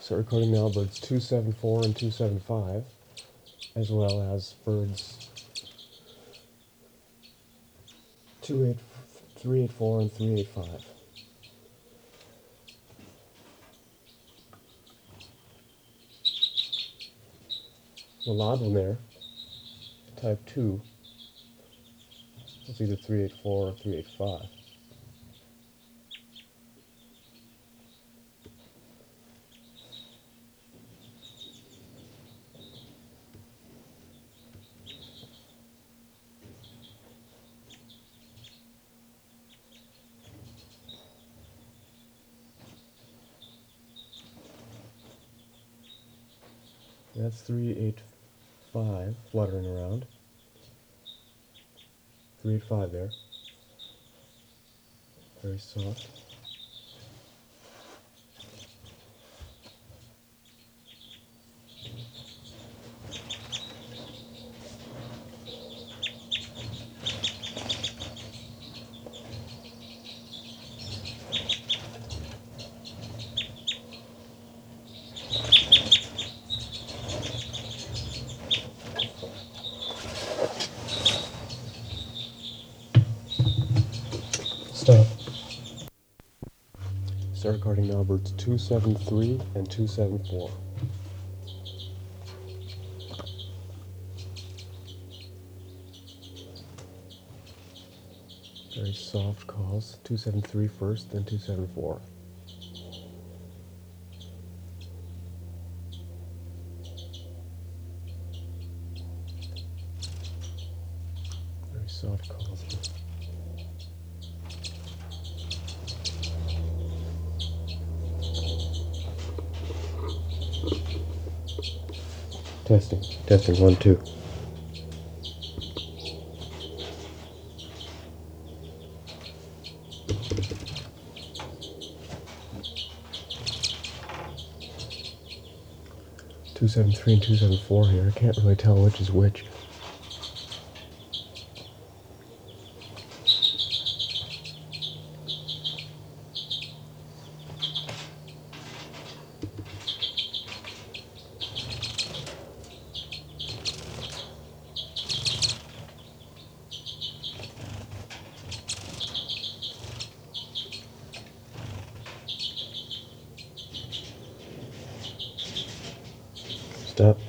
Start recording now birds 274 and 275, as well as birds 384 and 385. The loud one there, type 2, it's either 384 or 385. That's 385 fluttering around. 385 there. Very soft. Stop. Start recording now birds 273 and 274. Very soft calls. 273 first, then 274. Very soft calls. Testing. Testing. 1, 2. Two 7.3 and 2.7.4 here. I can't really tell which is which. Stop.